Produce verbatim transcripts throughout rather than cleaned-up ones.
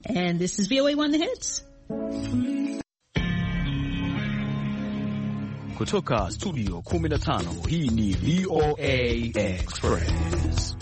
And this is V O A One The Hits. Kutoka studio kumi na tano, hii ni V O A Express.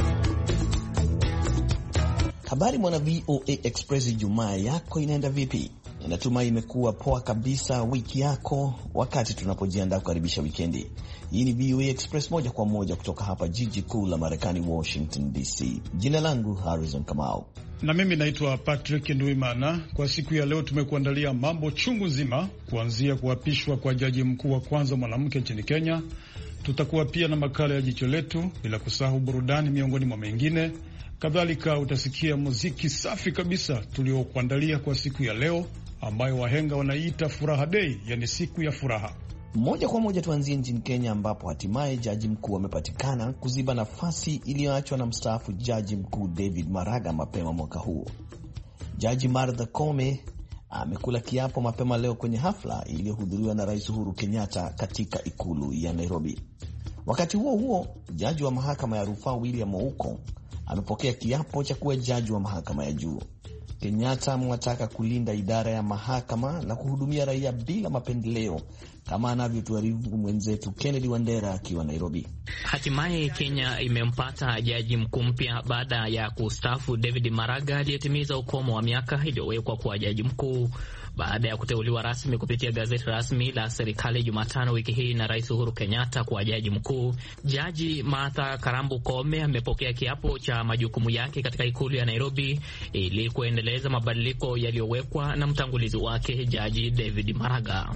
Habari mwana V O A Express, Ijumaa yako inaenda vipi? Natumai imekuwa poa kabisa wiki yako wakati tunapojiandaa kukaribisha wikendi. Hii ni V O A Express moja kwa moja kutoka hapa jiji kuu la Marekani, Washington D C. Jina langu Harrison Kamau. Na mimi naitwa Patrick Ndwimana. Kwa siku ya leo tumekuandalia mambo chungu nzima, kuanzia kuapishwa kwa jaji mkuu wa kwanza mwanamke nchini Kenya. Tutakuwa pia na makala ya jicho letu, bila kusahau burudani miongoni mwa mengine. Kadhalika utasikia muziki safi kabisa tuliokuandalia kwa siku ya leo, ambayo wahenga wanaita Furaha Day, yani siku ya furaha. Moja kwa moja tuanzie nchini Kenya, ambapo hatimaye jaji mkuu amepatikana kuziba nafasi iliyoachwa na mstaafu jaji mkuu David Maraga mapema mwaka huu. Jaji Martha Koome amekula kiapo mapema leo kwenye hafla iliyohudhuriwa na Rais Uhuru Kenyatta katika ikulu ya Nairobi. Wakati huo huo, jaji wa mahakama ya rufaa William Ouko amepokea kiapo cha kuwa jaji wa mahakama ya juu. Kenyatta amewataka kulinda idara ya mahakama na kuhudumia raia bila mapendeleo, kama anavyotuarifu mwenzetu Kennedy Wandera akiwa Nairobi. Hatimaye Kenya imempata jaji mkuu mpya baada ya kustaafu David Maraga aliyetimiza ukomo wa miaka iliyowekwa kwa jaji mkuu baada ya kuteuliwa rasmi kupitia gazeti rasmi la serikali Jumatano wiki hii na Rais Uhuru Kenyatta kwa jaji mkuu. Jaji Martha Karambu Koome amepokea kiapo cha majukumu yake katika ikulu ya Nairobi ili kuendeleza mabadiliko yaliyowekwa na mtangulizi wake Jaji David Maraga.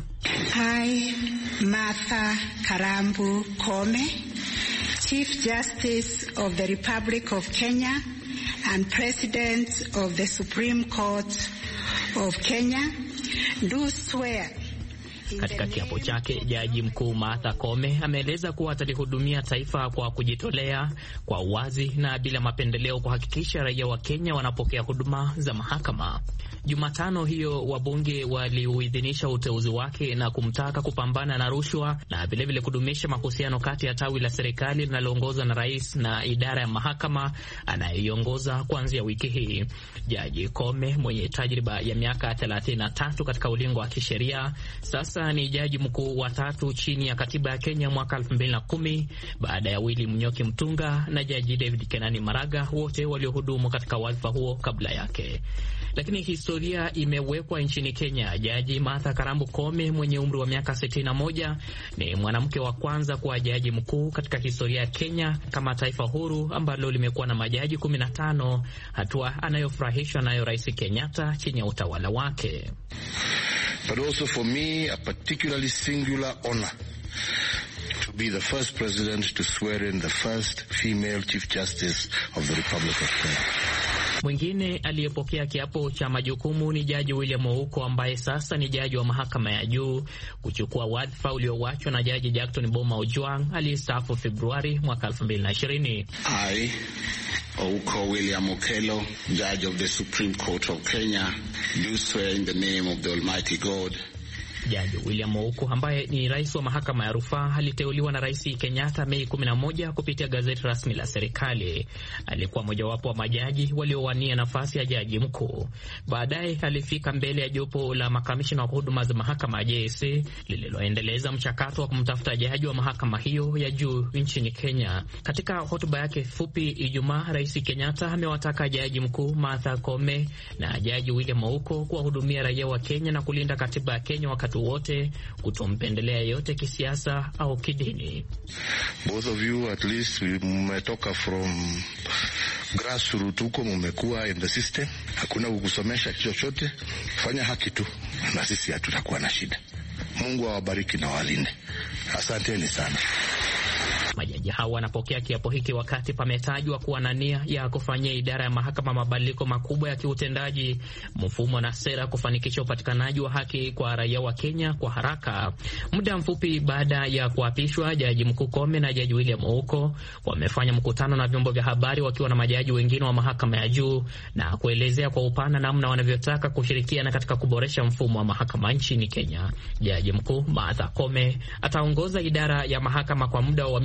I, Martha Karambu Koome, Chief Justice of the Republic of Kenya and President of the Supreme Court of Kenya, do swear. Katika kiapo chake, jaji mkuu Martha Koome ameeleza kuwa atalihudumia taifa kwa kujitolea, kwa uwazi na bila mapendeleo, kuhakikisha raia wa Kenya wanapokea huduma za mahakama. Jumatano hiyo wabunge waliuidhinisha uteuzi wake na kumtaka kupambana na rushwa na vilevile kudumisha mahusiano kati ya tawi la serikali linaloongozwa na rais na idara ya mahakama anayeiongoza kuanzia wiki hii. Jaji Koome mwenye tajriba ya miaka thelathini na tatu katika ulingo wa kisheria sasa ni jaji mkuu wa tatu chini ya katiba ya Kenya mwaka elfu mbili na kumi baada ya Willy Munyoki Mtunga na Jaji David Kenani Maraga, wote waliohudumu katika wadhifa huo kabla yake. Lakini historia imewekwa nchini Kenya. Jaji Martha Karambu Koome mwenye umri wa miaka sitini na moja ni mwanamke wa kwanza kuwa jaji mkuu katika historia ya Kenya kama taifa huru ambalo limekuwa na majaji kumi na tano, hatua anayofurahishwa nayo Rais Kenyatta chini ya utawala wake. But also for me a particularly singular honor to be the first president to swear in the first female chief justice of the Republic of Kenya. Mwingine aliyepokea kiapo cha majukumu ni Jaji William Ouko, ambaye sasa ni jaji wa mahakama ya juu, kuchukua wadhifa uliowachwa na Jaji Jackton Boma Ojwang aliyestaafu Februari mwaka elfu mbili na ishirini. I, Ouko William Okello, Judge of the Supreme Court of Kenya, do swear in the name of the Almighty God. Jaji William Ouko ambaye ni rais wa mahakama ya rufaa aliteuliwa na Rais Kenyatta Mei kumi na moja kupitia gazeti rasmi la serikali. Alikuwa mojawapo wa majaji waliowania nafasi ya jaji mkuu. Baadaye alifika mbele ya jopo la makamishna wa huduma za mahakama J S C lililoendeleza mchakato wa kumtafuta jaji wa mahakama hiyo ya juu nchini Kenya. Katika hotuba yake fupi Ijumaa, Rais Kenyatta amewataka jaji mkuu Martha Koome na Jaji William Ouko kuwahudumia raia wa Kenya na kulinda katiba ya Kenya wakati wote, kutompendelea yote kisiasa au kidini. Both of you at least mmetoka from grassroots, huko mmekuwa in the system. Hakuna kukusomesha chochote, fanya haki tu na sisi hatutakuwa na shida. Mungu awabariki na walinde. Asanteni sana. Majaji hao wanapokea kiapo hiki wakati pametajwa kuwa na nia ya kufanyia idara ya mahakama mabadiliko makubwa ya kiutendaji, mfumo na sera kufanikisha upatikanaji wa haki kwa raia wa Kenya kwa haraka. Muda mfupi baada ya kuapishwa, Jaji Mkuu Koome na Jaji William Ouko wamefanya mkutano na vyombo vya habari wakiwa na majaji wengine wa mahakama ya juu na kuelezea kwa upana namna wanavyotaka kushirikiana katika kuboresha mfumo wa mahakama nchini Kenya. Jaji Mkuu Martha Koome ataongoza idara ya mahakama kwa muda wa miaka kumi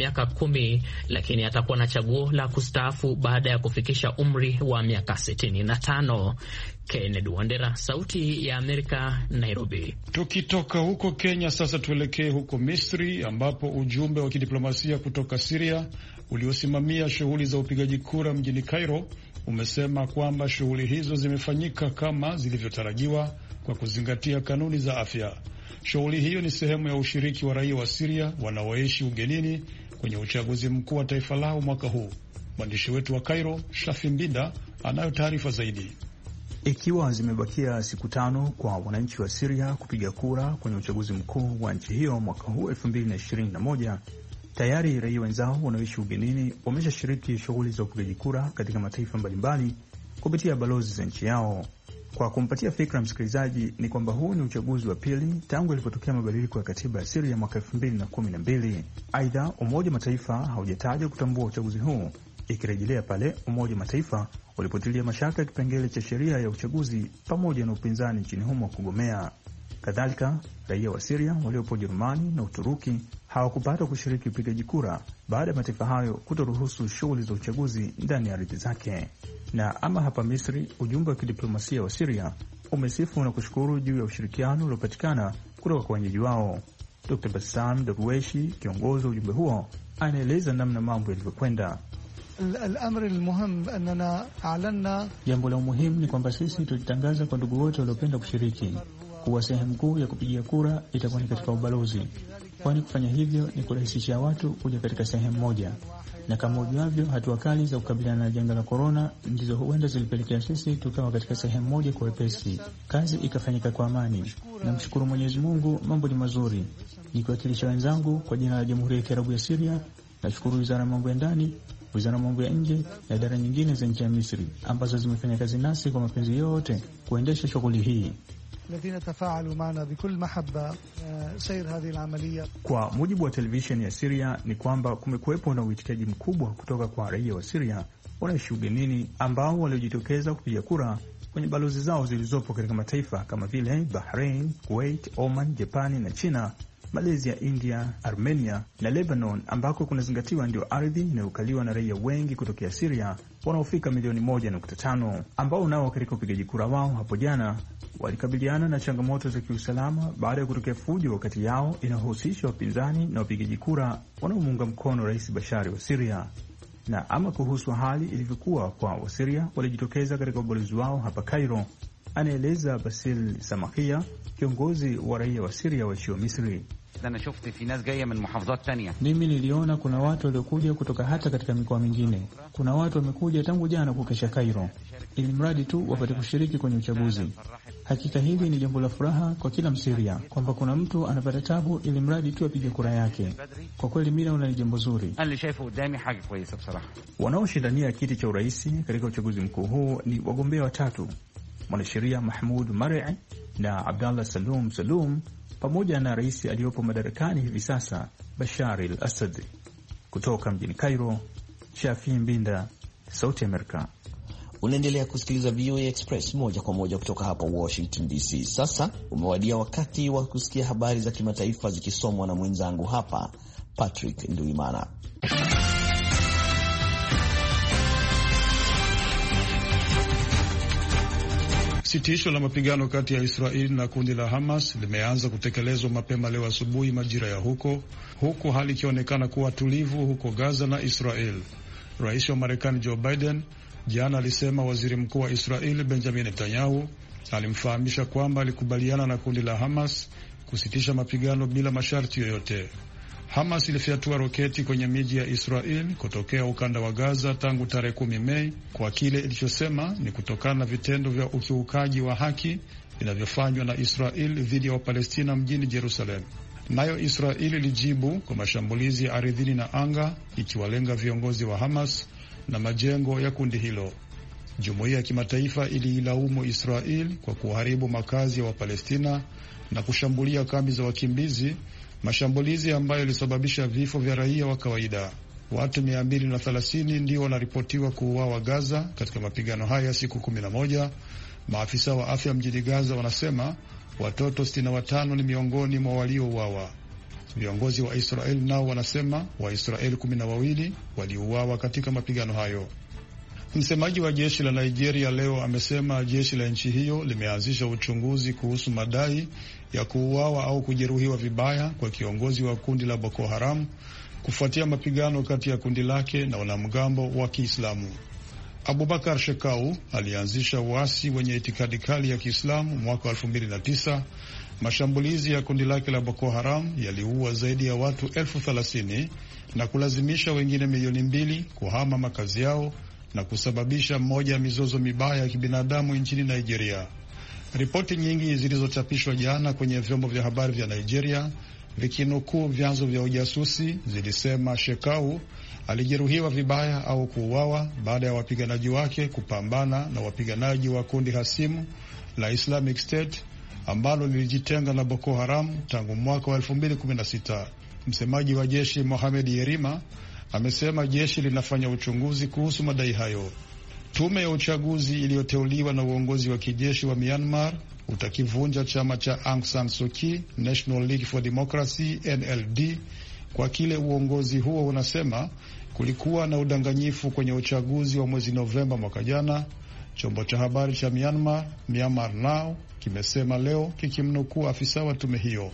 kumi, lakini atakuwa na chaguo la kustaafu baada ya kufikisha umri wa miaka sitini na tano. Kennedy Wandera, Sauti ya Amerika, Nairobi. Tukitoka huko Kenya sasa tuelekee huko Misri ambapo ujumbe wa kidiplomasia kutoka Syria uliosimamia shughuli za upigaji kura mjini Cairo umesema kwamba shughuli hizo zimefanyika kama zilivyotarajiwa kwa kuzingatia kanuni za afya. Shughuli hiyo ni sehemu ya ushiriki wa raia wa Syria wanaoishi ugenini kwenye uchaguzi mkuu wa taifa lao mwaka huu. Mwandishi wetu wa Cairo, Shafi Mbinda, anayo taarifa zaidi. Ikiwa zimebakia siku tano kwa wananchi wa Syria kupiga kura kwenye uchaguzi mkuu wa nchi hiyo mwaka huu elfu mbili na ishirini na moja, tayari raia wenzao wanaoishi ugenini wameshashiriki shughuli za upigaji kura katika mataifa mbalimbali kupitia balozi za nchi yao. Kwa kumpatia fikra msikilizaji, ni kwamba huu ni uchaguzi wa pili tangu ilipotokea mabadiliko ya katiba ya Syria mwaka elfu mbili na kumi na mbili. Aidha, Umoja Mataifa haujataja kutambua uchaguzi huu, ikirejelea pale Umoja Mataifa walipotilia mashaka kipengele cha sheria ya uchaguzi pamoja na upinzani nchini humo kugomea. Kadhalika, raia wa Syria waliopo Ujerumani na Uturuki hawakupata kushiriki upigaji kura baada ya mataifa hayo kutoruhusu shughuli za uchaguzi ndani ya ardhi zake. Na ama hapa Misri, ujumbe wa kidiplomasia wa Syria umesifu na kushukuru juu ya ushirikiano uliopatikana kutoka kwa wenyeji wao. Dokta Bassam Darweshi, kiongozi wa ujumbe huo, anaeleza namna mambo yalivyokwenda. Jambo la umuhimu ni kwamba sisi tulitangaza kwa ndugu wote waliopenda kushiriki kuwa sehemu kuu ya kupigia kura itakuwa ni katika ubalozi, kwani kufanya hivyo ni kurahisisha watu kuja katika sehemu moja. Na kama ujuavyo, hatua kali za kukabiliana na janga la korona ndizo huenda zilipelekea sisi tukawa katika sehemu moja kwa wepesi. Kazi ikafanyika kwa amani. Namshukuru Mwenyezi Mungu, mambo ni mazuri. Nikiwakilisha wenzangu kwa jina la Jamhuri ya Kiarabu ya Syria, nashukuru Wizara ya Mambo ya Ndani, Wizara ya Mambo ya Nje na idara nyingine za nchi ya Misri ambazo zimefanya kazi nasi kwa mapenzi yote kuendesha shughuli hii. Kwa mujibu wa televisheni ya Syria ni kwamba kumekuwepo na uitikaji mkubwa kutoka kwa raia wa Syria wanaishi ugenini ambao waliojitokeza kupiga kura kwenye balozi zao zilizopo katika mataifa kama vile Bahrain, Kuwait, Oman, Japani na China, Malaysia, India, Armenia na Lebanon, ambako kunazingatiwa ndio ardhi inayokaliwa na raia wengi kutokea Syria wanaofika milioni moja nukta tano, ambao nao katika upigaji kura wao hapo jana walikabiliana na changamoto za kiusalama baada ya kutokea fujo wakati yao inayohusisha wapinzani na wapigaji kura wanaomuunga mkono Rais Bashari wa Syria. Na ama kuhusu hali ilivyokuwa kwa Wasiria walijitokeza katika ubalozi wao hapa Cairo, anaeleza Basil Samakia, kiongozi wa raia wa Syria waishio Misri. Mimi niliona kuna watu waliokuja kutoka hata katika mikoa mingine. Kuna watu wamekuja tangu jana kukesha Cairo, ili mradi tu wapate kushiriki kwenye uchaguzi. Hakika hili ni jambo la furaha kwa kila Msiria kwamba kuna mtu anapata tabu ili mradi tu apige kura yake. Kwa kweli mimi naona ni jambo zuri. Wanaoshindania kiti cha urais katika uchaguzi mkuu huu ni wagombea watatu: mwanasheria Mahmoud Mar'i na Abdallah Salum Salum, pamoja na rais aliyopo madarakani hivi sasa Bashar al-Assad. Kutoka mjini Cairo, Shafi Mbinda, Sauti Amerika. Unaendelea kusikiliza V O A Express moja kwa moja kutoka hapa Washington D C. Sasa umewadia wakati wa kusikia habari za kimataifa zikisomwa na mwenzangu hapa Patrick Nduimana. Sitisho la mapigano kati ya Israeli na kundi la Hamas limeanza kutekelezwa mapema leo asubuhi majira ya huko, huku hali ikionekana kuwa tulivu huko Gaza na Israel. Rais wa Marekani Joe Biden jana alisema waziri mkuu wa Israeli Benjamin Netanyahu alimfahamisha kwamba alikubaliana na kundi la Hamas kusitisha mapigano bila masharti yoyote. Hamas ilifyatua roketi kwenye miji ya Israel kutokea ukanda wa Gaza tangu tarehe kumi Mei kwa kile ilichosema ni kutokana na vitendo vya ukiukaji wa haki vinavyofanywa na Israel dhidi ya Wapalestina mjini Jerusalem. Nayo Israel ilijibu kwa mashambulizi ya ardhini na anga ikiwalenga viongozi wa Hamas na majengo ya kundi hilo. Jumuiya ya kimataifa iliilaumu Israel kwa kuharibu makazi ya Wapalestina na kushambulia kambi za wakimbizi, mashambulizi ambayo yalisababisha vifo vya raia wa kawaida. Watu mia mbili na thelathini ndio wanaripotiwa kuuawa Gaza katika mapigano haya siku kumi na moja. Maafisa wa afya mjini Gaza wanasema watoto sitini na watano ni miongoni mwa waliouawa. Viongozi wa Israeli nao wanasema Waisraeli kumi na wawili waliuawa katika mapigano hayo. Msemaji wa jeshi la Nigeria leo amesema jeshi la nchi hiyo limeanzisha uchunguzi kuhusu madai ya kuuawa au kujeruhiwa vibaya kwa kiongozi wa kundi la Boko Haram kufuatia mapigano kati ya kundi lake na wanamgambo wa Kiislamu. Abubakar Shekau alianzisha uasi wenye itikadi kali ya Kiislamu mwaka elfu mbili na tisa. Mashambulizi ya kundi lake la Boko Haram yaliua zaidi ya watu elfu thelathini na kulazimisha wengine milioni mbili kuhama makazi yao na kusababisha moja ya mizozo mibaya ya kibinadamu nchini Nigeria. Ripoti nyingi zilizochapishwa jana kwenye vyombo vya habari vya Nigeria vikinukuu vyanzo vya ujasusi zilisema Shekau alijeruhiwa vibaya au kuuawa baada ya wapiganaji wake kupambana na wapiganaji wa kundi hasimu la Islamic State ambalo lilijitenga na Boko Haram tangu mwaka wa elfu mbili kumi na sita. Msemaji wa jeshi Mohamed Yerima amesema jeshi linafanya uchunguzi kuhusu madai hayo. Tume ya uchaguzi iliyoteuliwa na uongozi wa kijeshi wa Myanmar utakivunja chama cha Aung San Suu Kyi National League for Democracy N L D kwa kile uongozi huo unasema kulikuwa na udanganyifu kwenye uchaguzi wa mwezi Novemba mwaka jana. Chombo cha habari cha Myanmar, Myanmar Now, kimesema leo kikimnukuu afisa wa tume hiyo.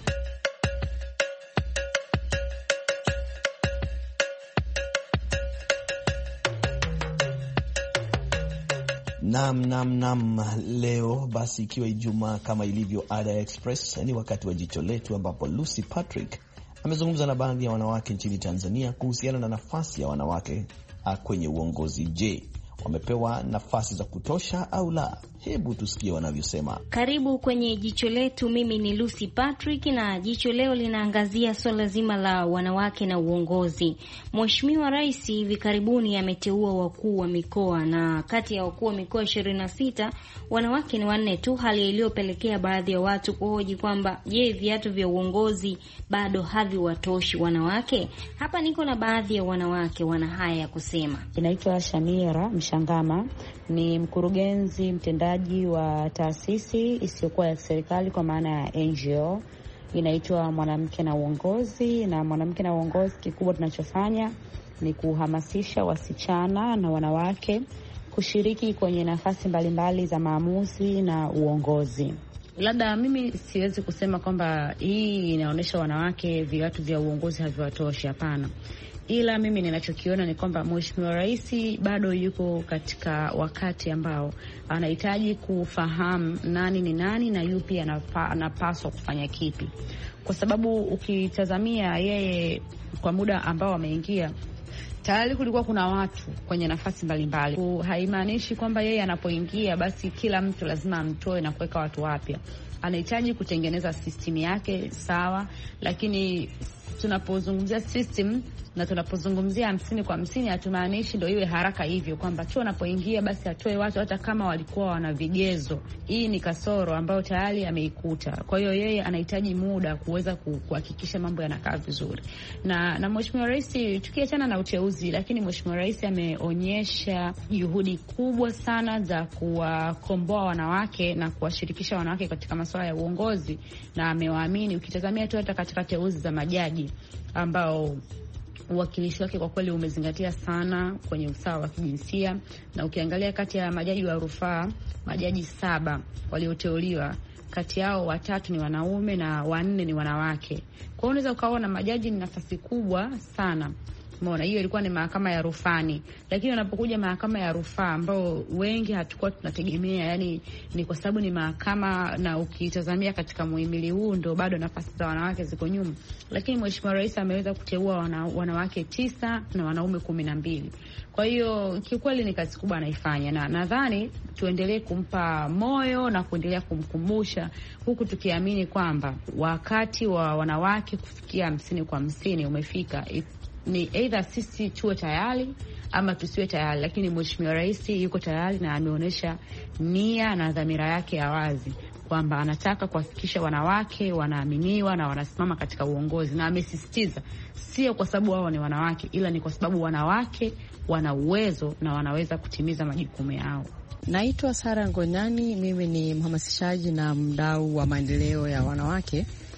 Nam nam nam leo basi, ikiwa Ijumaa kama ilivyo ada ya Express, ni wakati wa jicho letu, ambapo Lucy Patrick amezungumza na baadhi ya wanawake nchini Tanzania kuhusiana na nafasi ya wanawake kwenye uongozi. Je, wamepewa nafasi za kutosha au la? Hebu tusikie wanavyosema. Karibu kwenye jicho letu. Mimi ni Lucy Patrick na jicho leo linaangazia swala zima la wanawake na uongozi. Mheshimiwa Rais hivi karibuni ameteua wakuu wa mikoa, na kati ya wakuu wa mikoa ishirini na sita wanawake ni wanne tu, hali iliyopelekea baadhi ya watu kuhoji kwamba je, viatu vya uongozi bado haviwatoshi wanawake? Hapa niko na baadhi ya wanawake wana haya ya kusema. Inaitwa Shamira Mshangama, ni mkurugenzi mtendaji wa taasisi isiyokuwa ya serikali kwa maana ya N G O, inaitwa Mwanamke na Uongozi. Na Mwanamke na Uongozi, kikubwa tunachofanya ni kuhamasisha wasichana na wanawake kushiriki kwenye nafasi mbalimbali za maamuzi na uongozi. Labda mimi siwezi kusema kwamba hii inaonyesha wanawake viatu vya uongozi haviwatoshi, hapana. Ila mimi ninachokiona ni kwamba Mheshimiwa Rais bado yuko katika wakati ambao anahitaji kufahamu nani ni nani na yupi anapaswa kufanya kipi. Kwa sababu ukitazamia yeye kwa muda ambao ameingia, tayari kulikuwa kuna watu kwenye nafasi mbalimbali. Haimaanishi kwamba yeye anapoingia basi kila mtu lazima amtoe na kuweka watu wapya. Anahitaji kutengeneza system yake sawa, lakini tunapozungumzia system na tunapozungumzia hamsini kwa hamsini hatumaanishi ndio iwe haraka hivyo kwamba tu anapoingia basi atoe watu hata kama walikuwa wana vigezo. Hii ni kasoro ambayo tayari ameikuta. Kwa hiyo yeye anahitaji muda kuweza kuhakikisha mambo yanakaa vizuri. Na na Mheshimiwa Rais, tukiachana na uteuzi, lakini Mheshimiwa Rais ameonyesha juhudi kubwa sana za kuwakomboa wanawake na kuwashirikisha wanawake katika masuala ya uongozi, na amewaamini. Ukitazamia tu hata katika teuzi za majaji ambao uwakilishi wake kwa kweli umezingatia sana kwenye usawa wa kijinsia, na ukiangalia kati ya majaji wa rufaa, majaji saba walioteuliwa, kati yao watatu ni wanaume na wanne ni wanawake. Kwa hiyo unaweza ukaona majaji ni nafasi kubwa sana. Umeona, hiyo ilikuwa ni mahakama ya rufani, lakini unapokuja mahakama ya rufaa ambao wengi hatakuwa tunategemea, yani ni kwa sababu ni mahakama, na ukitazamia katika muhimili huu ndio bado nafasi za wanawake ziko nyuma, lakini Mheshimiwa Rais ameweza kuteua wana, wanawake tisa na wanaume kumi na mbili. Kwa hiyo kiukweli ni kazi kubwa anaifanya, na nadhani tuendelee kumpa moyo na kuendelea kumkumbusha, huku tukiamini kwamba wakati wa wanawake kufikia hamsini kwa hamsini umefika. Ni either sisi tuwe tayari ama tusiwe tayari, lakini Mheshimiwa Rais yuko tayari na ameonyesha nia na dhamira yake ya wazi kwamba anataka kuhakikisha wanawake wanaaminiwa na wanasimama katika uongozi, na amesisitiza sio kwa sababu wao ni wanawake, ila ni kwa sababu wanawake wana uwezo na wanaweza kutimiza majukumu yao. Naitwa Sara Ngonyani, mimi ni mhamasishaji na mdau wa maendeleo ya wanawake.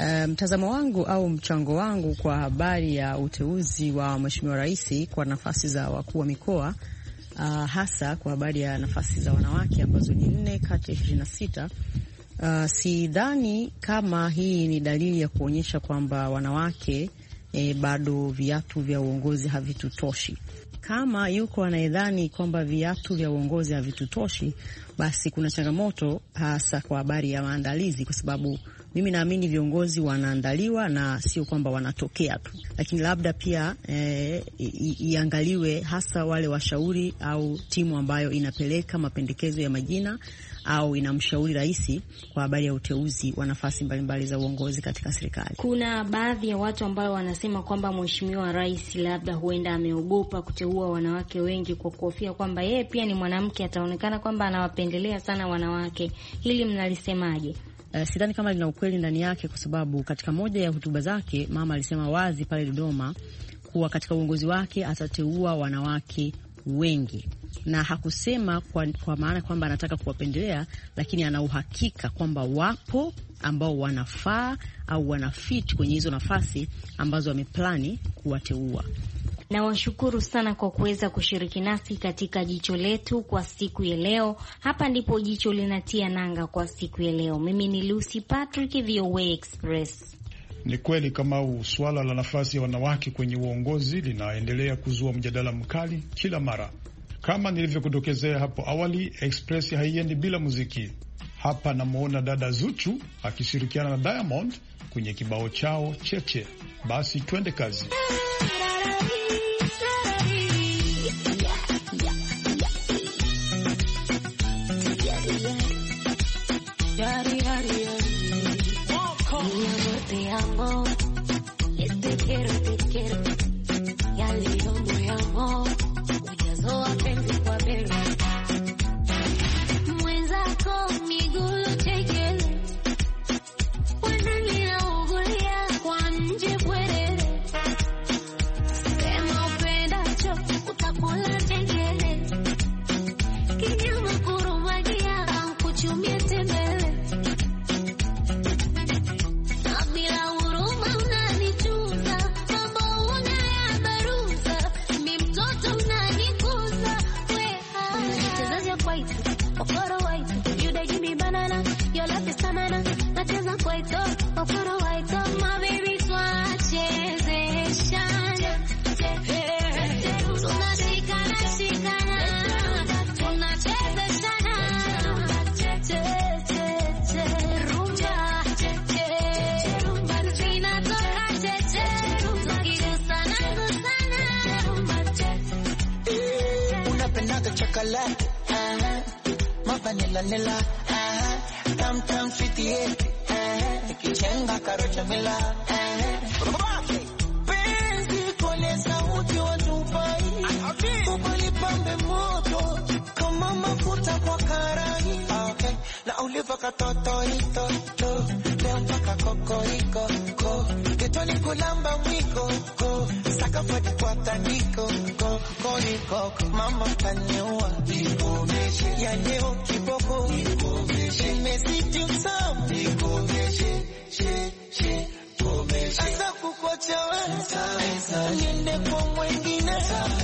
Mtazamo um, wangu au mchango wangu kwa habari ya uteuzi wa Mheshimiwa Rais kwa nafasi za wakuu wa mikoa, uh, hasa kwa habari ya nafasi za wanawake ambazo ni nne kati ya ishirini na sita, uh, sidhani kama hii ni dalili ya kuonyesha kwamba wanawake eh, bado viatu vya uongozi havitutoshi. Kama yuko anayedhani kwamba viatu vya uongozi havitutoshi, basi kuna changamoto hasa kwa habari ya maandalizi, kwa sababu mimi naamini viongozi wanaandaliwa na sio kwamba wanatokea tu. Lakini labda pia e, iangaliwe hasa wale washauri au timu ambayo inapeleka mapendekezo ya majina au inamshauri rais kwa habari ya uteuzi wa nafasi mbalimbali za uongozi katika serikali. Kuna baadhi ya watu ambao wanasema kwamba Mheshimiwa Rais labda huenda ameogopa kuteua wanawake wengi kwa kuhofia kwamba yeye pia ni mwanamke, ataonekana kwamba anawapendelea sana wanawake. Hili mnalisemaje? Uh, sidhani kama lina ukweli ndani yake, kwa sababu katika moja ya hotuba zake mama alisema wazi pale Dodoma kuwa katika uongozi wake atateua wanawake wengi, na hakusema kwa, kwa maana kwamba anataka kuwapendelea, lakini ana uhakika kwamba wapo ambao wanafaa au wanafit kwenye hizo nafasi ambazo wameplani kuwateua. Na washukuru sana kwa kuweza kushiriki nasi katika jicho letu kwa siku ya leo. Hapa ndipo jicho linatia nanga kwa siku ya leo. Mimi ni Lucy Patrick, V O A Express. Ni kweli kama swala la nafasi ya wanawake kwenye uongozi linaendelea kuzua mjadala mkali kila mara. Kama nilivyokudokezea hapo awali, Express haiendi bila muziki. Hapa namuona dada Zuchu akishirikiana na Diamond kwenye kibao chao Cheche. Basi twende kazi. chocolate, ah, my vanilla nilla, ah, tam tam fifty-eight, ah, kichenga karocha mila, ah, penzi kole sauti watupai, ubali pambe moto, kama mafuta kwa karai, okay, na uliva katoto ito, to, leo mpaka kokoriko, ko, getoni kulamba mwiko, ko, saka pwede kwa taniko, ko, koriko, mama kanyua, iko meshi, ya leo kiboko, iko meshi, mesiti usamu, iko meshi, she, she, iko meshi, asa kukocha we, niende kwa mwengine,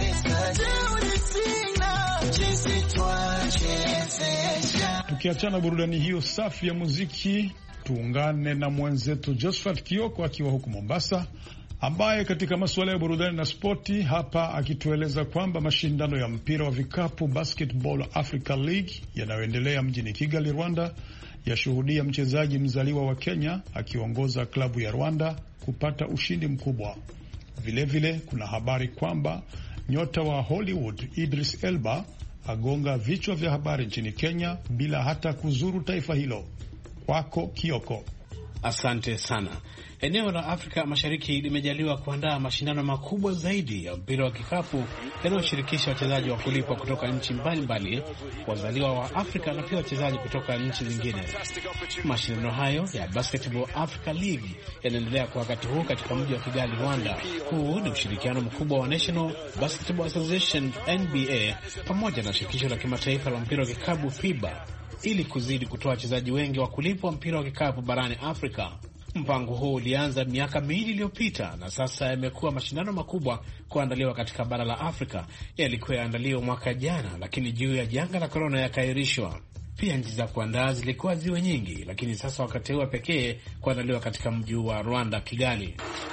teuri sina, chisi tuachezesha. Tukiachana burudani hiyo safi ya muziki, tuungane na mwenzetu Josephat Kioko akiwa huku Mombasa, ambaye katika masuala ya burudani na spoti hapa akitueleza kwamba mashindano ya mpira wa vikapu Basketball Africa League yanayoendelea mjini Kigali, Rwanda, yashuhudia mchezaji mzaliwa wa Kenya akiongoza klabu ya Rwanda kupata ushindi mkubwa. Vilevile vile, kuna habari kwamba nyota wa Hollywood Idris Elba agonga vichwa vya habari nchini Kenya bila hata kuzuru taifa hilo. Kwako Kioko. Asante sana. Eneo la Afrika Mashariki limejaliwa kuandaa mashindano makubwa zaidi ya mpira wa kikapu yanayoshirikisha wachezaji wa kulipwa kutoka nchi mbalimbali, wazaliwa wa Afrika na pia wachezaji kutoka nchi zingine. Mashindano hayo ya Basketball Africa League yanaendelea kwa wakati huu katika mji wa Kigali, Rwanda. Huu ni ushirikiano mkubwa wa National Basketball Association N B A pamoja na shirikisho la kimataifa la mpira wa kikapu FIBA ili kuzidi kutoa wachezaji wengi wa kulipwa mpira wa kikapu barani Afrika. Mpango huu ulianza miaka miwili iliyopita na sasa yamekuwa mashindano makubwa kuandaliwa katika bara la Afrika. Yalikuwa yaandaliwa mwaka jana, lakini juu ya janga la korona yakaahirishwa. Pia nchi za kuandaa zilikuwa ziwe nyingi, lakini sasa wakateua pekee kuandaliwa katika mji wa Rwanda, Kigali.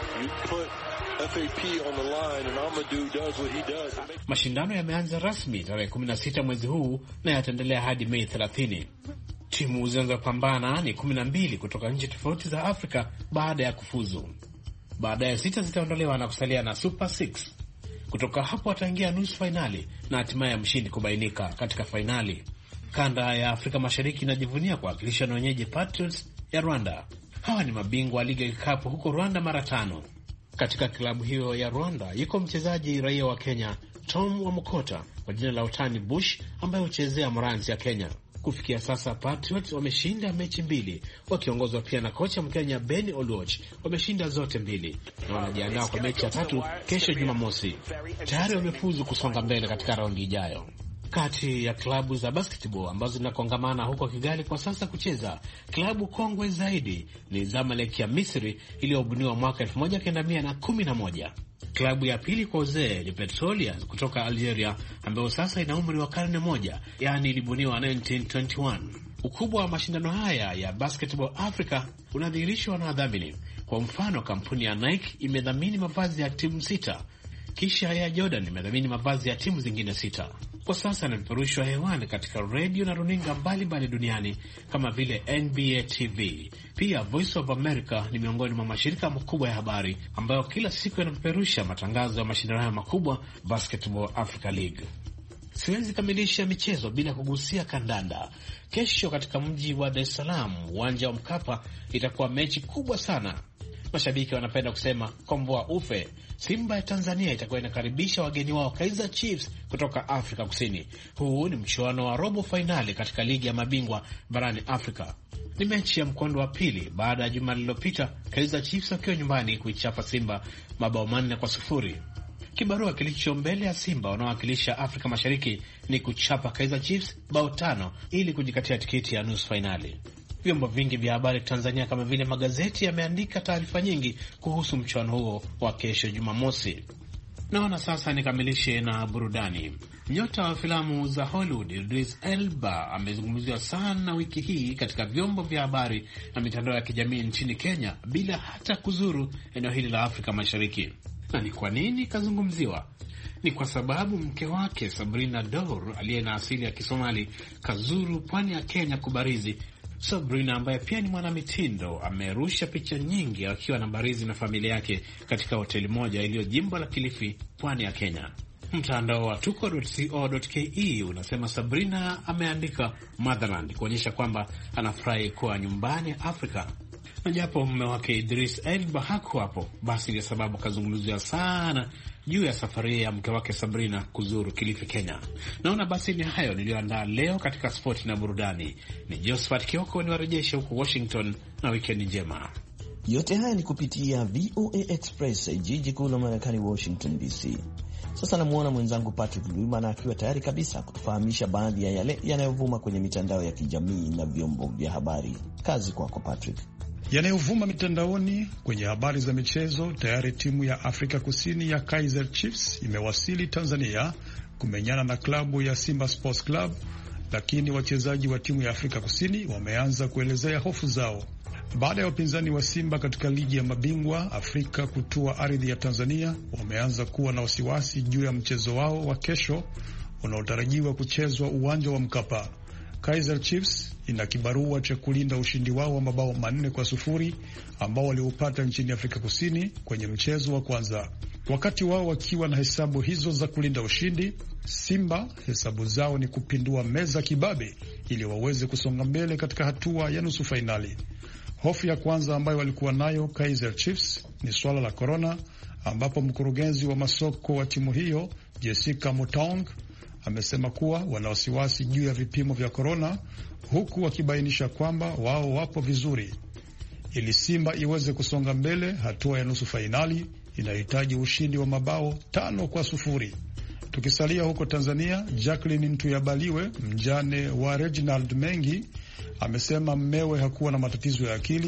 Mashindano yameanza rasmi tarehe kumi na sita mwezi huu na yataendelea hadi Mei thelathini. Timu zinazopambana ni kumi na mbili kutoka nchi tofauti za Afrika baada ya kufuzu. Baadaye sita zitaondolewa na kusalia na Super six. Kutoka hapo wataingia nusu fainali na hatimaye mshindi kubainika katika fainali. Kanda ya Afrika Mashariki inajivunia kuwakilisha na wenyeji Patriots ya Rwanda. Hawa ni mabingwa wa ligi ya kikapu huko Rwanda mara tano. Katika klabu hiyo ya Rwanda yuko mchezaji raia wa Kenya Tom Wamukota kwa jina la utani Bush, ambaye huchezea Moranzi ya Kenya. Kufikia sasa Patriots wameshinda mechi mbili, wakiongozwa pia na kocha Mkenya Ben Oluoch. Wameshinda zote mbili na wanajiandaa kwa mechi ya tatu kesho Jumamosi. Tayari wamefuzu kusonga mbele katika raundi ijayo. Kati ya klabu za basketball ambazo zinakongamana huko Kigali kwa sasa kucheza, klabu kongwe zaidi ni Zamalek ya Misri iliyobuniwa mwaka elfu moja kenda mia na kumi na moja. Klabu ya pili kwa uzee ni Petrolias kutoka Algeria ambayo sasa ina umri wa karne moja, yaani ilibuniwa nineteen twenty-one. Ukubwa wa mashindano haya ya Basketball Africa unadhihirishwa na wadhamini. Kwa mfano, kampuni ya Nike imedhamini mavazi ya timu sita, kisha ya Jordan imedhamini mavazi ya timu zingine sita. Kwa sasa inapeperushwa hewani katika radio na runinga mbalimbali duniani kama vile N B A T V. Pia Voice of America ni miongoni mwa mashirika makubwa ya habari ambayo kila siku yanapeperusha matangazo ya mashindano haya makubwa, Basketball Africa League. Siwezi kamilisha michezo bila kugusia kandanda. Kesho katika mji wa Dar es Salaam, uwanja wa Mkapa, itakuwa mechi kubwa sana. Mashabiki wanapenda kusema komboa ufe. Simba ya Tanzania itakuwa inakaribisha wageni wao Kaizer Chiefs kutoka Afrika Kusini. Huu ni mchuano wa robo fainali katika ligi ya mabingwa barani Afrika. Ni mechi ya mkondo wa pili baada ya juma lililopita Kaizer Chiefs wakiwa nyumbani kuichapa Simba mabao manne kwa sufuri. Kibarua kilicho mbele ya Simba wanaowakilisha Afrika Mashariki ni kuchapa Kaizer Chiefs bao tano ili kujikatia tiketi ya nusu fainali. Vyombo vingi vya habari Tanzania kama vile magazeti yameandika taarifa nyingi kuhusu mchuano huo wa kesho Jumamosi. Naona sasa nikamilishe na burudani. Nyota wa filamu za Hollywood Idris Elba amezungumziwa sana wiki hii katika vyombo vya habari na mitandao ya kijamii nchini Kenya bila hata kuzuru eneo hili la Afrika Mashariki. Na ni kwa nini kazungumziwa? Ni kwa sababu mke wake Sabrina Dor aliye na asili ya Kisomali kazuru pwani ya Kenya kubarizi. Sabrina ambaye pia ni mwanamitindo amerusha picha nyingi akiwa na barizi na familia yake katika hoteli moja iliyo jimbo la Kilifi, pwani ya Kenya. Mtandao wa tuko dot co dot ke unasema Sabrina ameandika Motherland kuonyesha kwamba anafurahi kuwa nyumbani Afrika. Na japo mume wake Idris Elba hakuwa hapo, basi ndio sababu kazungumzia sana juu ya safari ya mke wake Sabrina kuzuru Kilifi, Kenya. Naona basi ni hayo niliyoandaa leo katika sport na burudani. Ni Josephat Kioko niwarejeshe huko Washington na weekend njema. Yote haya ni kupitia V O A Express, jiji kuu la Marekani, Washington D C. Sasa namuona mwenzangu Patrick Ndwimana akiwa tayari kabisa kutufahamisha baadhi ya yale yanayovuma kwenye mitandao ya kijamii na vyombo vya habari. Kazi kwako Patrick. Yanayovuma mitandaoni kwenye habari za michezo, tayari timu ya Afrika Kusini ya Kaizer Chiefs imewasili Tanzania kumenyana na klabu ya Simba Sports Club, lakini wachezaji wa timu ya Afrika Kusini wameanza kuelezea hofu zao baada ya wapinzani wa Simba katika ligi ya mabingwa Afrika kutua ardhi ya Tanzania. Wameanza kuwa na wasiwasi juu ya mchezo wao wa kesho unaotarajiwa kuchezwa uwanja wa Mkapa. Kaizer Chiefs ina kibarua cha kulinda ushindi wao wa mabao manne kwa sufuri ambao waliupata nchini Afrika Kusini kwenye mchezo wa kwanza. Wakati wao wakiwa na hesabu hizo za kulinda ushindi, Simba hesabu zao ni kupindua meza kibabe ili waweze kusonga mbele katika hatua ya nusu fainali. Hofu ya kwanza ambayo walikuwa nayo Kaizer Chiefs ni swala la corona, ambapo mkurugenzi wa masoko wa timu hiyo Jessica Mutong amesema kuwa wana wasiwasi juu ya vipimo vya korona, huku wakibainisha kwamba wao wapo vizuri. Ili Simba iweze kusonga mbele hatua ya nusu fainali, inahitaji ushindi wa mabao tano kwa sufuri. Tukisalia huko Tanzania, Jacqueline Ntuyabaliwe, mjane wa Reginald Mengi, amesema mmewe hakuwa na matatizo ya akili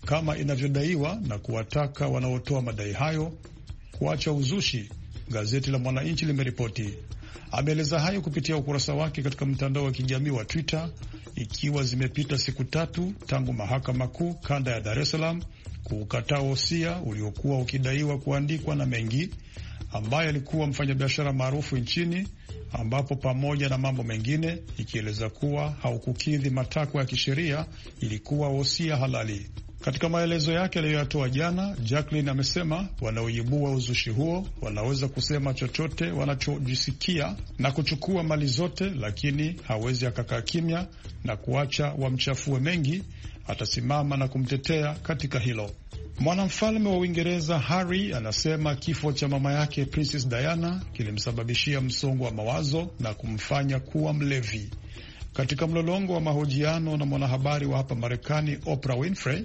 kama inavyodaiwa na kuwataka wanaotoa madai hayo kuacha uzushi, gazeti la Mwananchi limeripoti. Ameeleza hayo kupitia ukurasa wake katika mtandao wa kijamii wa Twitter, ikiwa zimepita siku tatu tangu mahakama kuu kanda ya Dar es Salaam kuukataa wosia uliokuwa ukidaiwa kuandikwa na Mengi, ambaye alikuwa mfanyabiashara maarufu nchini, ambapo pamoja na mambo mengine ikieleza kuwa haukukidhi matakwa ya kisheria ilikuwa wosia halali. Katika maelezo yake aliyoyatoa jana, Jacqueline amesema wanaoibua uzushi huo wanaweza kusema chochote wanachojisikia na kuchukua mali zote, lakini hawezi akakaa kimya na kuacha wamchafue Mengi. Atasimama na kumtetea katika hilo. Mwanamfalme wa Uingereza Harry anasema kifo cha mama yake Princess Diana kilimsababishia msongo wa mawazo na kumfanya kuwa mlevi. Katika mlolongo wa mahojiano na mwanahabari wa hapa Marekani Oprah Winfrey,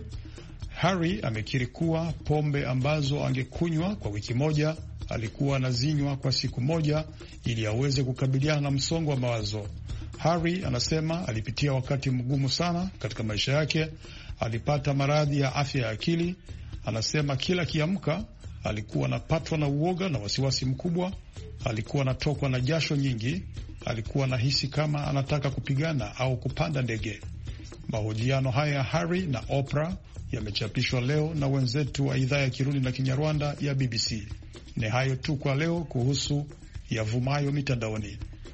Harry amekiri kuwa pombe ambazo angekunywa kwa wiki moja alikuwa anazinywa kwa siku moja ili aweze kukabiliana na msongo wa mawazo. Harry anasema alipitia wakati mgumu sana katika maisha yake, alipata maradhi ya afya ya akili. Anasema kila kiamka alikuwa anapatwa na uoga na wasiwasi mkubwa, alikuwa anatokwa na jasho nyingi, alikuwa anahisi kama anataka kupigana au kupanda ndege. Mahojiano haya ya Harry na Oprah yamechapishwa leo na wenzetu wa idhaa ya Kirundi na Kinyarwanda ya B B C. Ni hayo tu kwa leo kuhusu yavumayo mitandaoni.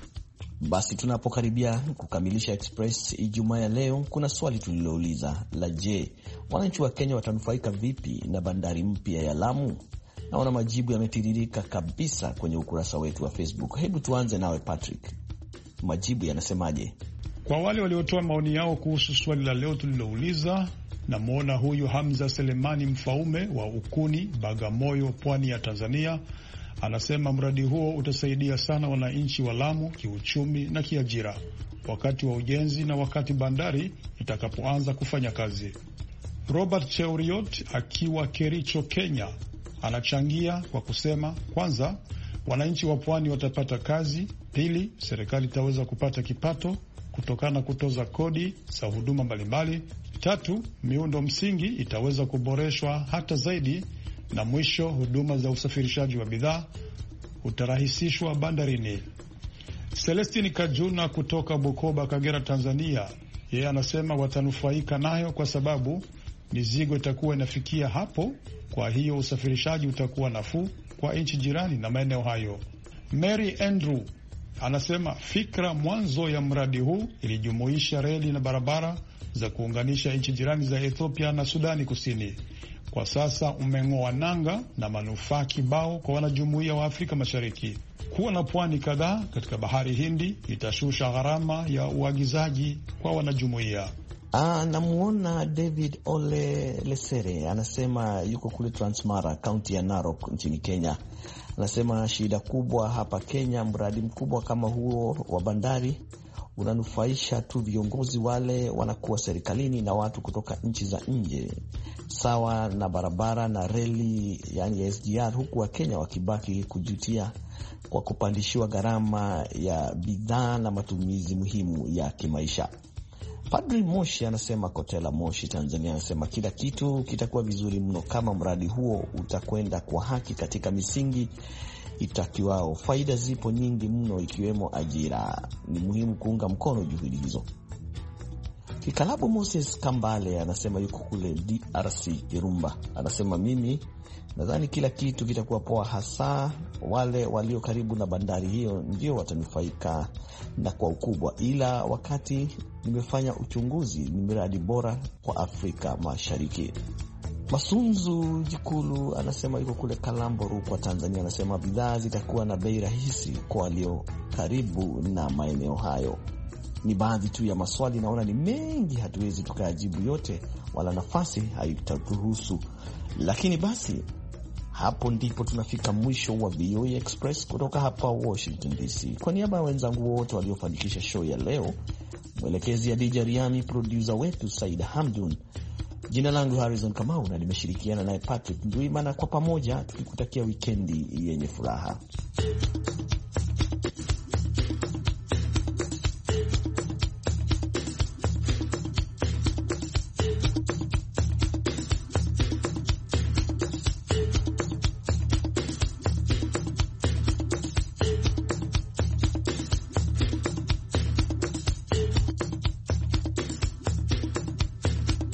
Basi tunapokaribia kukamilisha Express Ijumaa ya leo, kuna swali tulilouliza la je, wananchi wa Kenya watanufaika vipi na bandari mpya ya Lamu? Naona majibu yametiririka kabisa kwenye ukurasa wetu wa Facebook. Hebu tuanze nawe Patrick, majibu yanasemaje? Kwa wale waliotoa maoni yao kuhusu swali la leo tulilouliza, namwona huyu Hamza Selemani Mfaume wa Ukuni, Bagamoyo, pwani ya Tanzania. Anasema mradi huo utasaidia sana wananchi wa Lamu kiuchumi na kiajira wakati wa ujenzi na wakati bandari itakapoanza kufanya kazi. Robert Cheuriot akiwa Kericho, Kenya, anachangia kwa kusema, kwanza, wananchi wa pwani watapata kazi; pili, serikali itaweza kupata kipato kutokana na kutoza kodi za huduma mbalimbali; tatu, miundo msingi itaweza kuboreshwa hata zaidi; na mwisho, huduma za usafirishaji wa bidhaa utarahisishwa bandarini. Celestine Kajuna kutoka Bukoba, Kagera, Tanzania, yeye anasema watanufaika nayo kwa sababu mizigo itakuwa inafikia hapo, kwa hiyo usafirishaji utakuwa nafuu kwa nchi jirani na maeneo hayo. Mary Andrew anasema fikra mwanzo ya mradi huu ilijumuisha reli na barabara za kuunganisha nchi jirani za Ethiopia na Sudani Kusini. Kwa sasa umeng'oa nanga na manufaa kibao kwa wanajumuiya wa Afrika Mashariki. Kuwa na pwani kadhaa katika bahari Hindi itashusha gharama ya uagizaji kwa wanajumuiya. Ah, namuona David Ole Lesere anasema yuko kule Transmara, kaunti ya Narok nchini Kenya. Anasema shida kubwa hapa Kenya, mradi mkubwa kama huo wa bandari unanufaisha tu viongozi wale wanakuwa serikalini na watu kutoka nchi za nje, sawa na barabara na reli, yani S G R, huku wa Kenya wakibaki kujutia kwa kupandishiwa gharama ya bidhaa na matumizi muhimu ya kimaisha. Padri Moshi anasema Kotela, Moshi, Tanzania, anasema kila kitu kitakuwa vizuri mno kama mradi huo utakwenda kwa haki katika misingi itakiwao. Faida zipo nyingi mno ikiwemo ajira. Ni muhimu kuunga mkono juhudi hizo. Kikalabu Moses Kambale anasema yuko kule D R C Kirumba. Anasema mimi nadhani kila kitu kitakuwa poa, hasa wale walio karibu na bandari hiyo ndio watanufaika na kwa ukubwa, ila wakati nimefanya uchunguzi ni miradi bora kwa Afrika Mashariki. Masunzu Jikulu anasema yuko kule Kalambo, Rukwa, Tanzania. Anasema bidhaa zitakuwa na bei rahisi kwa walio karibu na maeneo hayo. Ni baadhi tu ya maswali, naona ni mengi, hatuwezi tukayajibu yote, wala nafasi haitaturuhusu. Lakini basi hapo ndipo tunafika mwisho wa V O A Express kutoka hapa Washington D C. Kwa niaba ya wenzangu wote waliofanikisha show ya leo, mwelekezi ya D J Riami, producer wetu Saida Hamdun, jina langu Harrison Kamau na nimeshirikiana naye Patrick Ndwimana, kwa pamoja tukikutakia wikendi yenye furaha.